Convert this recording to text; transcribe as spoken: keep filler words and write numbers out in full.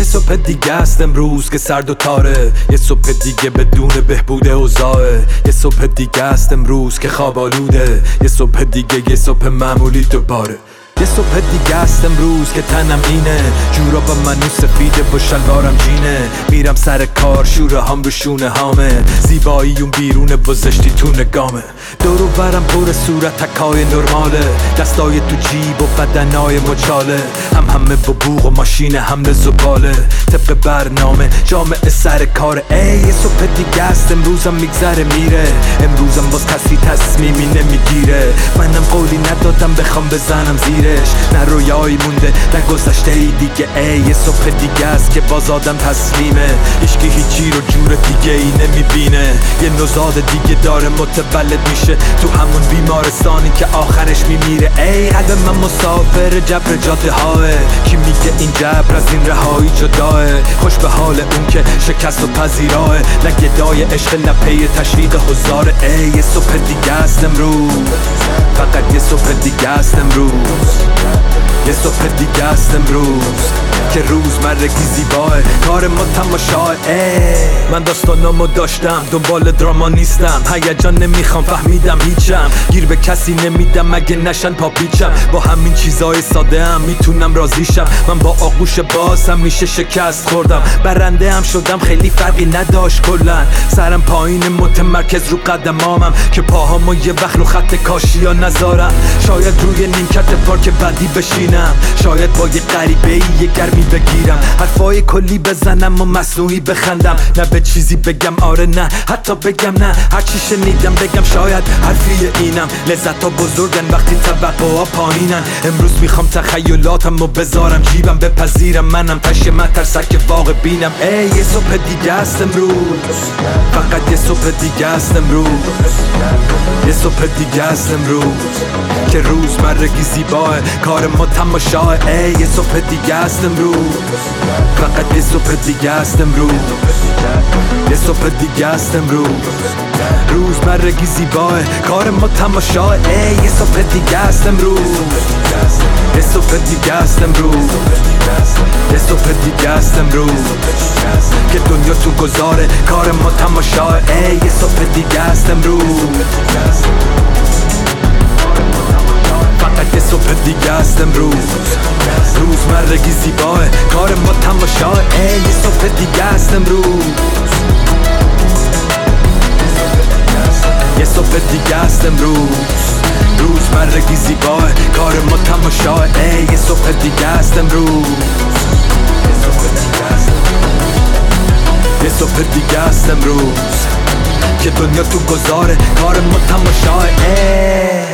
صبح دیگه است امروز که سرد و تاره، یه صبح دیگه بدون بهبود اوضاعه. یه صبح دیگه است امروز که خواب آلوده، یه صبح دیگه، یه صبح معمولی دوباره. یه صبح دیگه است امروز که تنم اینه، جورابم منو سفیده و شلوارم جینه. میرم سر کار، شوره هم رو شونه هامه، زیبایی اون بیرونه و زشتی تو نگامه. دور و برم پر صورت تکای نرماله، دستای تو جیب و بدنای مچاله. هم همه با بوق و ماشین حمل زباله، طبق برنامه جامعه سر کاره. ای یه صبح دیگه است امروزم میگذره میره، امروزم باز کسی تصمیمی نمیگیره. منم قولی ندادم بخوام بزنم زیره، نه رویایی مونده نه گذشته ای دیگه. ای یه صبح دیگه است که باز آدم تسلیمه، هیچکی هیچی رو جور دیگه ای نمیبینه. یه نوزاد دیگه داره متولد میشه تو همون بیمارستانی که آخرش میمیره. ای قلب من مسافر جبر جاده های، کی میگه این جبر از این رهایی جداه؟ خوش به حال اون که شکست و پذیراه، نه گدای عشق نه پی تشویق هزاره. ای یه صبح دیگه است امروز، فقط یه صبح دیگه است امروز، یه صبح دیگه است امروز که روزمرگی زیباه، کار ما تماشاه. من داستانامو داشتم، دنبال دراما نیستم، هیجان نمیخوام فهمیدم هیچم، گیر به کسی نمیدم مگه نشن پاپیچم. با همین چیزای ساده هم میتونم راضیشم، من با آغوش باز همیشه شکست خوردم، برنده هم شدم خیلی فرقی نداشت کلن. سرم پایین متمرکز رو قدمامم که پاهامو یه وقت رو خط کاشی ها نذارم. شاید روی نیمکت پارک بعدی بشینم، شاید با یه غریبه ای یه گرمی بگیرم، حرفای کلی بزنم و مصنوعی بخندم، نه به چیزی بگم آره نه حتی بگم نه. هرچی شنیدم بگم شاید حرفی اینم، لذت ها بزرگن وقتی توقع ها پایینن. امروز میخوام تخیلاتم و بذارم جیبم، بپذیرم منم تشه من ترسک واقع بینم. ای یه صبح دیگه است امروز، فقط یه صبح دیگه است امروز، یه صبح دیگه است امروز که روزمرگی زیباه، کار ما تماشاه. ای یه صبح دیگه است امروز، فقط یه صبح دیگه است امروز، یه صبح دیگه است امروز، روزمرگی زیباه، کار ما تماشاه. ای یه صبح دیگه است امروز، یه صبح دیگه است امروز، یه صبح دیگه است امروز که دنیا تو گذاره، کار ما تماشاه. ای یه صبح دیگه است امروز، فقط یه صبح دیگه است امروز، روزمرگی زیباه، کار ما تماشاه. ای یه صبح دیگه است امروز، یه صبح دیگه است امروز، روزمرگی زیباه، کار ما تماشاه. ای یه صبح دیگه است امروز، یه صبح دیگه است امروز که دنیا تو گذاره، کار ما تماشاه.